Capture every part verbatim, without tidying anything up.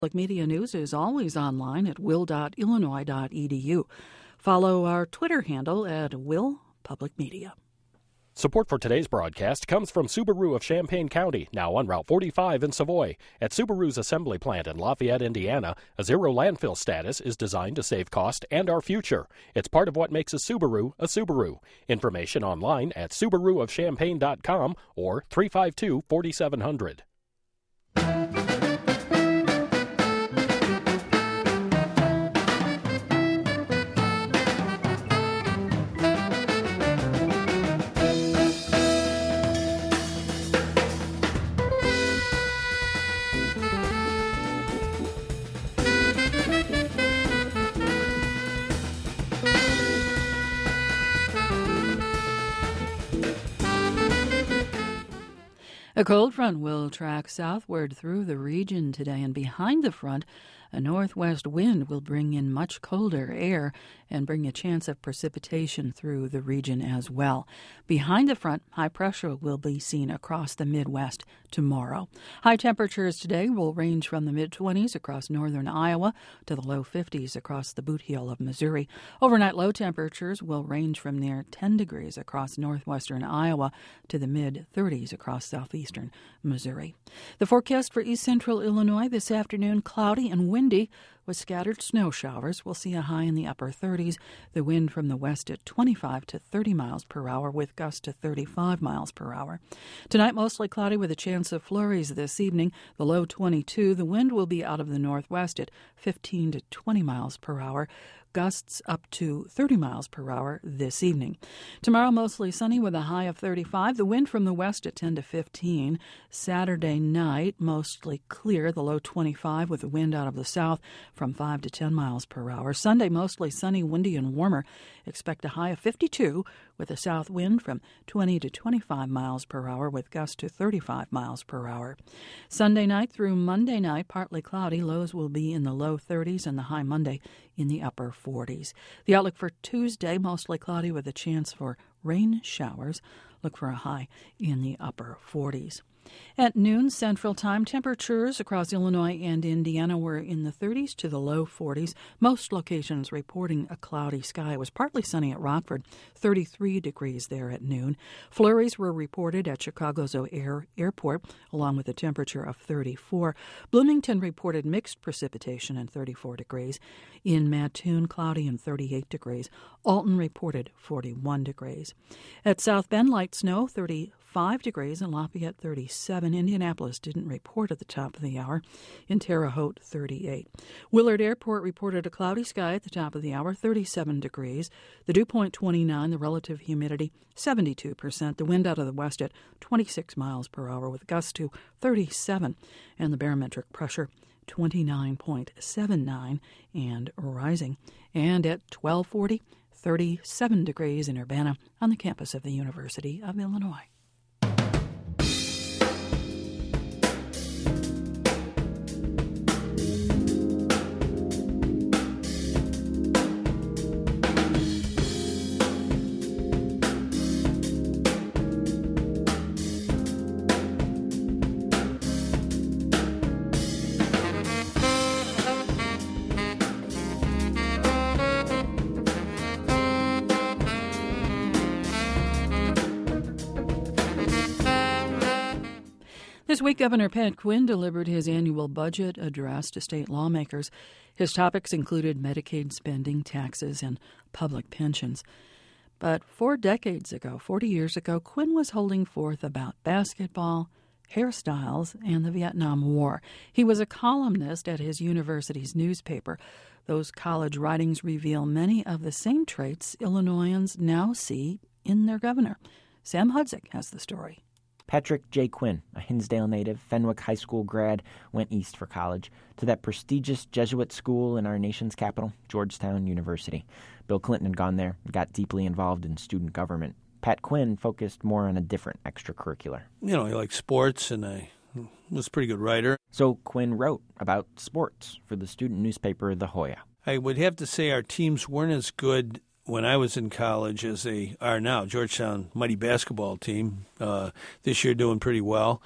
Public Media News is always online at will dot illinois dot e d u. Follow our Twitter handle at Will Public Media. Support for today's broadcast comes from Subaru of Champaign County, now on Route forty-five in Savoy. At Subaru's assembly plant in Lafayette, Indiana, a zero landfill status is designed to save cost and our future. It's part of what makes a Subaru a Subaru. Information online at subaru of champaign dot com or three five two, four seven zero zero. A cold front will track southward through the region today, and behind the front, a northwest wind will bring in much colder air and bring a chance of precipitation through the region as well. Behind the front, high pressure will be seen across the Midwest tomorrow. High temperatures today will range from the mid-twenties across northern Iowa to the low fifties across the Boot Heel of Missouri. Overnight low temperatures will range from near ten degrees across northwestern Iowa to the mid-thirties across southeastern Missouri. The forecast for east central Illinois this afternoon, cloudy and windy with scattered snow showers. We'll see a high in the upper thirties. The wind from the west at twenty-five to thirty miles per hour with gusts to thirty-five miles per hour. Tonight, mostly cloudy with a chance of flurries this evening. The low twenty-two. The wind will be out of the northwest at fifteen to twenty miles per hour. Gusts up to thirty miles per hour this evening. Tomorrow, mostly sunny with a high of thirty-five. The wind from the west at ten to fifteen. Saturday night, mostly clear. The low twenty-five with the wind out of the south from five to ten miles per hour. Sunday, mostly sunny, windy, and warmer. Expect a high of fifty-two with a south wind from twenty to twenty-five miles per hour with gusts to thirty-five miles per hour. Sunday night through Monday night, partly cloudy. Lows will be in the low thirties and the high Monday in the upper forties. The outlook for Tuesday, mostly cloudy with a chance for rain showers. Look for a high in the upper forties. At noon Central Time, temperatures across Illinois and Indiana were in the thirties to the low forties. Most locations reporting a cloudy sky. It was partly sunny at Rockford, thirty-three degrees there at noon. Flurries were reported at Chicago's O'Hare Airport, along with a temperature of thirty-four. Bloomington reported mixed precipitation and thirty-four degrees. In Mattoon, cloudy and thirty-eight degrees. Alton reported forty-one degrees. At South Bend, light snow, thirty-five degrees, and Lafayette, thirty-seven. Indianapolis didn't report at the top of the hour. In Terre Haute, thirty-eight. Willard Airport reported a cloudy sky at the top of the hour, thirty-seven degrees. The dew point, twenty-nine. The relative humidity, seventy-two percent. The wind out of the west at twenty-six miles per hour with gusts to thirty-seven. And the barometric pressure, twenty-nine point seven nine and rising. And at twelve forty, thirty-seven degrees in Urbana on the campus of the University of Illinois. This week, Governor Pat Quinn delivered his annual budget address to state lawmakers. His topics included Medicaid spending, taxes, and public pensions. But four decades ago, forty years ago, Quinn was holding forth about basketball, hairstyles, and the Vietnam War. He was a columnist at his university's newspaper. Those college writings reveal many of the same traits Illinoisans now see in their governor. Sam Hudzik has the story. Patrick J. Quinn, a Hinsdale native, Fenwick High School grad, went east for college to that prestigious Jesuit school in our nation's capital, Georgetown University. Bill Clinton had gone there and got deeply involved in student government. Pat Quinn focused more on a different extracurricular. You know, he liked sports, and I was a pretty good writer. So Quinn wrote about sports for the student newspaper The Hoya. I would have to say our teams weren't as good when I was in college as they are now. Georgetown, mighty basketball team, uh, this year doing pretty well.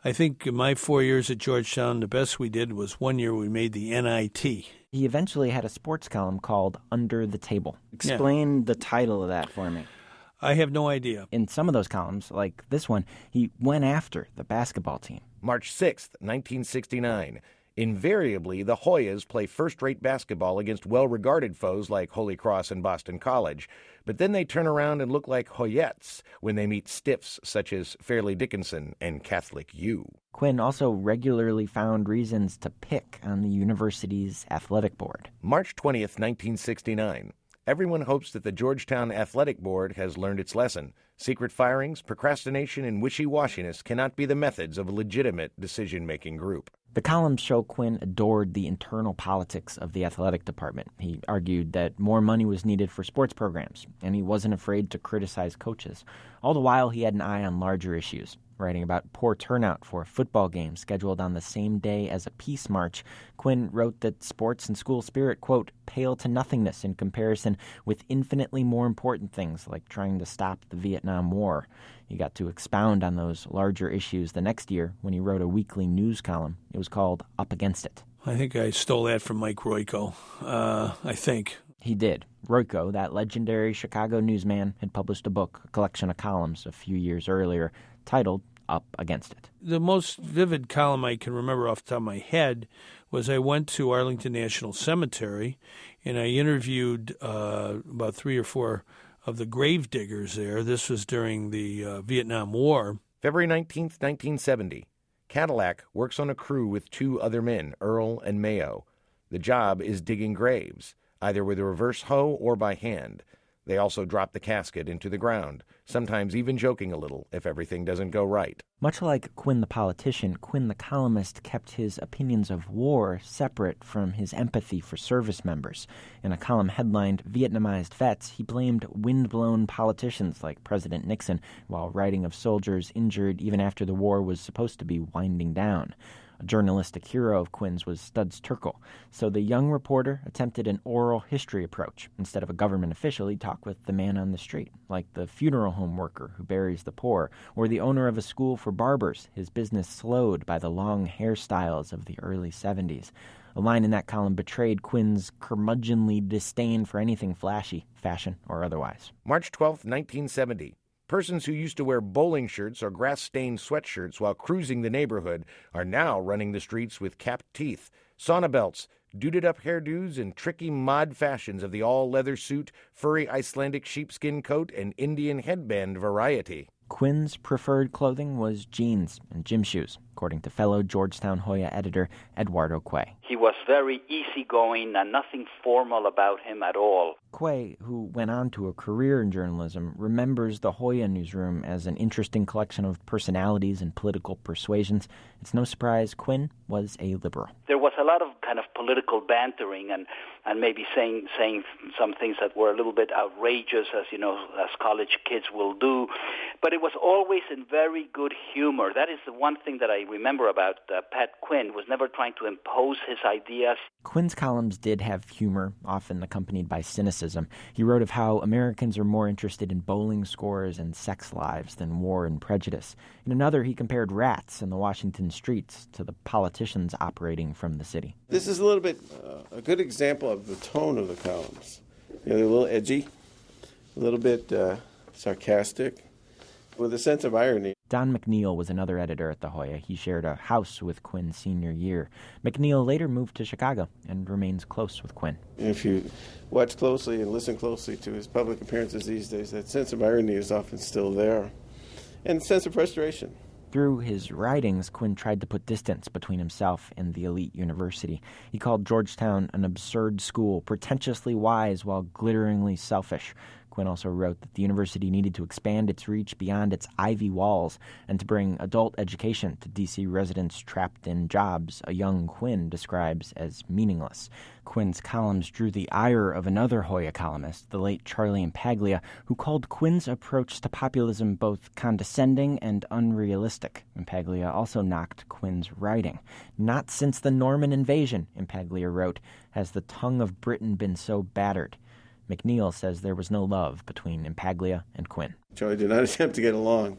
I think in my four years at Georgetown, the best we did was one year we made the N I T. He eventually had a sports column called Under the Table. Explain yeah. the title of that for me. I have no idea. In some of those columns, like this one, he went after the basketball team. March sixth, nineteen sixty-nine. Invariably, the Hoyas play first-rate basketball against well-regarded foes like Holy Cross and Boston College, but then they turn around and look like Hoyettes when they meet stiffs such as Fairleigh Dickinson and Catholic U. Quinn also regularly found reasons to pick on the university's athletic board. March twentieth, nineteen sixty-nine. Everyone hopes that the Georgetown Athletic Board has learned its lesson. Secret firings, procrastination, and wishy-washiness cannot be the methods of a legitimate decision-making group. The columns show Quinn adored the internal politics of the athletic department. He argued that more money was needed for sports programs, and he wasn't afraid to criticize coaches. All the while, he had an eye on larger issues. Writing about poor turnout for football games scheduled on the same day as a peace march, Quinn wrote that sports and school spirit, quote, pale to nothingness in comparison with infinitely more important things like trying to stop the Vietnam War. He got to expound on those larger issues the next year when he wrote a weekly news column. It was called Up Against It. I think I stole that from Mike Royko. Uh, I think. He did. Royko, that legendary Chicago newsman, had published a book, a collection of columns, a few years earlier, titled Up Against It. The most vivid column I can remember off the top of my head was I went to Arlington National Cemetery, and I interviewed uh, about three or four of the grave diggers there. This was during the uh, Vietnam War. February nineteenth, nineteen seventy. Cadillac works on a crew with two other men, Earl and Mayo. The job is digging graves, either with a reverse hoe or by hand. They also drop the casket into the ground, sometimes even joking a little if everything doesn't go right. Much like Quinn the politician, Quinn the columnist kept his opinions of war separate from his empathy for service members. In a column headlined Vietnamized Vets, he blamed wind-blown politicians like President Nixon while writing of soldiers injured even after the war was supposed to be winding down. A journalistic hero of Quinn's was Studs Terkel, so the young reporter attempted an oral history approach. Instead of a government official, he'd talk with the man on the street, like the funeral home worker who buries the poor, or the owner of a school for barbers, his business slowed by the long hairstyles of the early seventies. A line in that column betrayed Quinn's curmudgeonly disdain for anything flashy, fashion or otherwise. March twelfth, nineteen seventy. Persons who used to wear bowling shirts or grass-stained sweatshirts while cruising the neighborhood are now running the streets with capped teeth, sauna belts, duded-up hairdos, and tricky mod fashions of the all-leather suit, furry Icelandic sheepskin coat, and Indian headband variety. Quinn's preferred clothing was jeans and gym shoes, according to fellow Georgetown Hoya editor Eduardo Quay. He was very easygoing and nothing formal about him at all. Quay, who went on to a career in journalism, remembers the Hoya newsroom as an interesting collection of personalities and political persuasions. It's no surprise Quinn was a liberal. There was a lot of kind of political bantering and, and maybe saying saying some things that were a little bit outrageous, as you know, as college kids will do. But it was always in very good humor. That is the one thing that I remember about uh, Pat Quinn, was never trying to impose his ideas. Quinn's columns did have humor, often accompanied by cynicism. He wrote of how Americans are more interested in bowling scores and sex lives than war and prejudice. In another, he compared rats in the Washington streets to the politicians operating from the city. This is a little bit uh, a good example of the tone of the columns. You know, they're a little edgy, a little bit uh, sarcastic, with a sense of irony. Don McNeil was another editor at the Hoya. He shared a house with Quinn's senior year. McNeil later moved to Chicago and remains close with Quinn. If you watch closely and listen closely to his public appearances these days, that sense of irony is often still there, and a sense of frustration. Through his writings, Quinn tried to put distance between himself and the elite university. He called Georgetown an absurd school, pretentiously wise while glitteringly selfish. Quinn also wrote that the university needed to expand its reach beyond its ivy walls and to bring adult education to D C residents trapped in jobs a young Quinn describes as meaningless. Quinn's columns drew the ire of another Hoya columnist, the late Charlie Impaglia, who called Quinn's approach to populism both condescending and unrealistic. Impaglia also knocked Quinn's writing. Not since the Norman invasion, Impaglia wrote, has the tongue of Britain been so battered. McNeil says there was no love between Impaglia and Quinn. Charlie did not attempt to get along.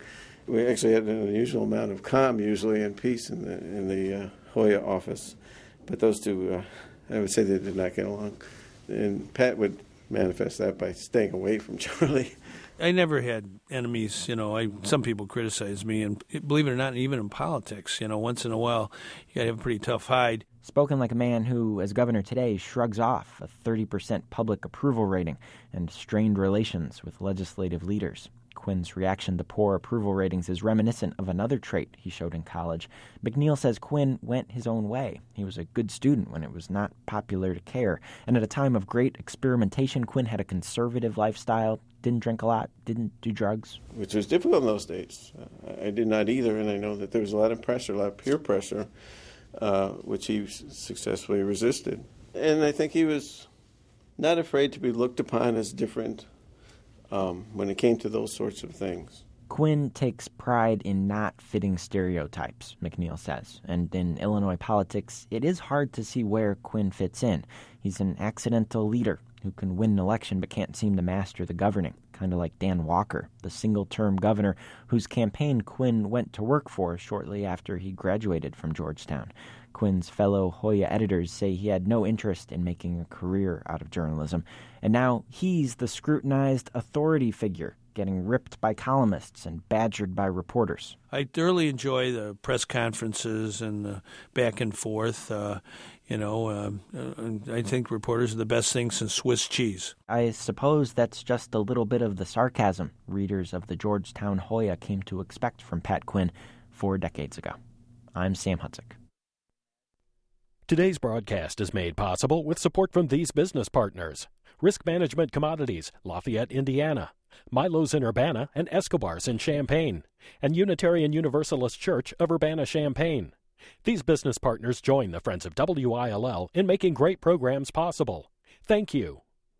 We actually had an unusual amount of calm usually and peace in the in the uh, Hoya office, but those two, uh, I would say they did not get along. And Pat would manifest that by staying away from Charlie. I never had enemies, you know. I some people criticize me, and believe it or not, even in politics, you know, once in a while, you got to have a pretty tough hide. Spoken like a man who, as governor today, shrugs off a thirty percent public approval rating and strained relations with legislative leaders. Quinn's reaction to poor approval ratings is reminiscent of another trait he showed in college. McNeil says Quinn went his own way. He was a good student when it was not popular to care. And at a time of great experimentation, Quinn had a conservative lifestyle, didn't drink a lot, didn't do drugs. Which was difficult in those days. Uh, I did not either, and I know that there was a lot of pressure, a lot of peer pressure, uh, which he successfully resisted. And I think he was not afraid to be looked upon as different Um, when it came to those sorts of things. Quinn takes pride in not fitting stereotypes, McNeil says. And in Illinois politics, it is hard to see where Quinn fits in. He's an accidental leader who can win an election but can't seem to master the governing, kind of like Dan Walker, the single-term governor whose campaign Quinn went to work for shortly after he graduated from Georgetown. Quinn's fellow Hoya editors say he had no interest in making a career out of journalism, and now he's the scrutinized authority figure, getting ripped by columnists and badgered by reporters. I thoroughly enjoy the press conferences and the back and forth. Uh, you know, uh, I think reporters are the best thing since Swiss cheese. I suppose that's just a little bit of the sarcasm readers of the Georgetown Hoya came to expect from Pat Quinn four decades ago. I'm Sam Hudzik. Today's broadcast is made possible with support from these business partners: Risk Management Commodities, Lafayette, Indiana; Milo's in Urbana and Escobar's in Champaign; and Unitarian Universalist Church of Urbana-Champaign. These business partners join the Friends of W I L L in making great programs possible. Thank you.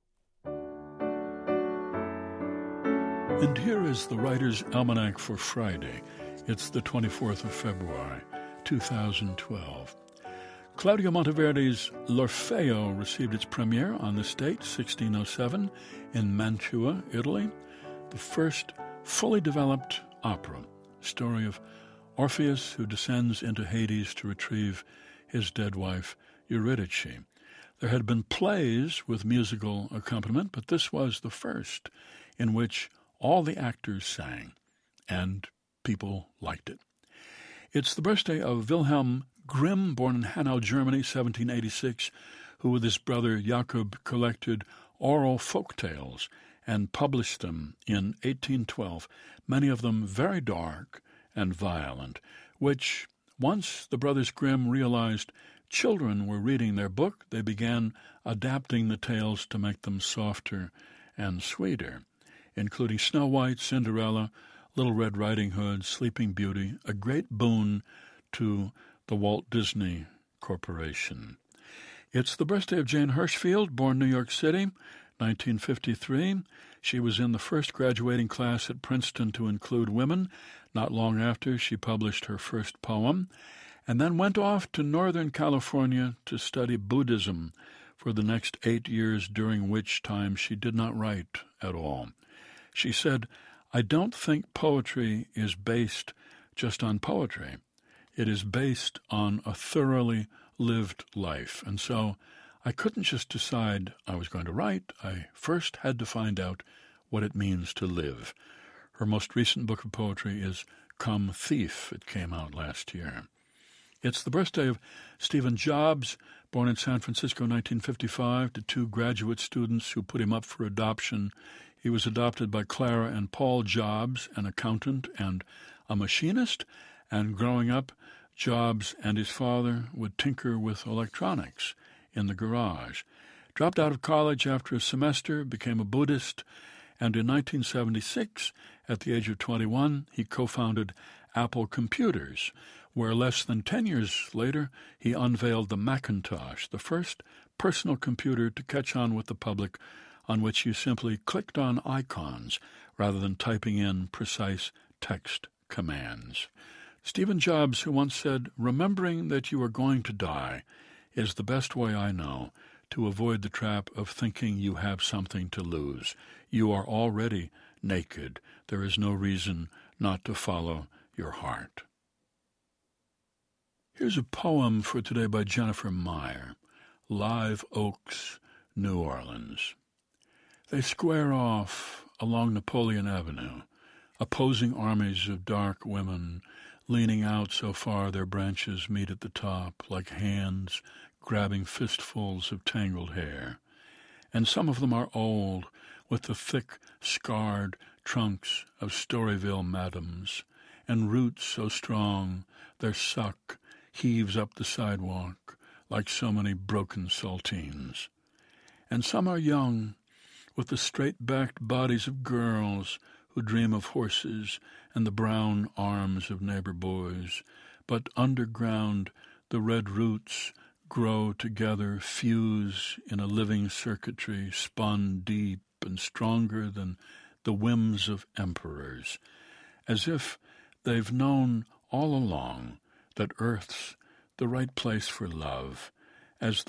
And here is the Writer's Almanac for Friday. It's the twenty-fourth of February, two thousand twelve. Claudio Monteverdi's L'Orfeo received its premiere on this date, sixteen oh seven, in Mantua, Italy. The first fully developed opera, story of Orpheus who descends into Hades to retrieve his dead wife, Eurydice. There had been plays with musical accompaniment, but this was the first in which all the actors sang, and people liked it. It's the birthday of Wilhelm Grimm, born in Hanau, Germany, seventeen eighty-six, who with his brother Jakob collected oral folk tales and published them in eighteen twelve, many of them very dark and violent, which, once the brothers Grimm realized children were reading their book, they began adapting the tales to make them softer and sweeter, including Snow White, Cinderella, Little Red Riding Hood, Sleeping Beauty, a great boon to the Walt Disney Corporation. It's the birthday of Jane Hirshfield, born New York City, nineteen fifty-three. She was in the first graduating class at Princeton to include women. Not long after, she published her first poem, and then went off to Northern California to study Buddhism for the next eight years, during which time she did not write at all. She said, "I don't think poetry is based just on poetry. It is based on a thoroughly lived life. And so I couldn't just decide I was going to write. I first had to find out what it means to live." Her most recent book of poetry is Come Thief. It came out last year. It's the birthday of Stephen Jobs, born in San Francisco, nineteen fifty-five, to two graduate students who put him up for adoption. He was adopted by Clara and Paul Jobs, an accountant and a machinist, and growing up, Jobs and his father would tinker with electronics in the garage. Dropped out of college after a semester, became a Buddhist, and in nineteen seventy-six, at the age of twenty-one, he co-founded Apple Computers, where less than ten years later, he unveiled the Macintosh, the first personal computer to catch on with the public, on which you simply clicked on icons rather than typing in precise text commands. Stephen Jobs, who once said, "Remembering that you are going to die is the best way I know to avoid the trap of thinking you have something to lose. You are already naked. There is no reason not to follow your heart. Here's a poem for today by Jennifer Meyer, Live Oaks, New Orleans. They square off along Napoleon Avenue, opposing armies of dark women, leaning out so far their branches meet at the top, like hands grabbing fistfuls of tangled hair. And some of them are old, with the thick, scarred trunks of Storyville madams, and roots so strong their suck heaves up the sidewalk like so many broken saltines. And some are young, with the straight-backed bodies of girls who dream of horses and the brown arms of neighbor boys, but underground the red roots grow together, fuse in a living circuitry spun deep and stronger than the whims of emperors, as if they've known all along that Earth's the right place for love, as